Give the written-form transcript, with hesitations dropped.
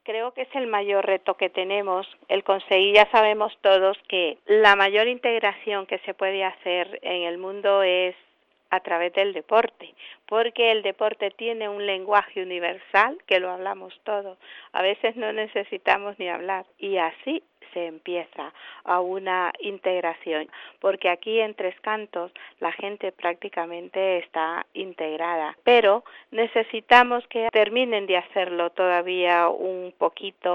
creo que es el mayor reto que tenemos, el conseguir, ya sabemos todos que la mayor integración que se puede hacer en el mundo es a través del deporte, porque el deporte tiene un lenguaje universal que lo hablamos todos, a veces no necesitamos ni hablar y así se empieza a una integración, porque aquí en Tres Cantos la gente prácticamente está integrada, pero necesitamos que terminen de hacerlo todavía un poquito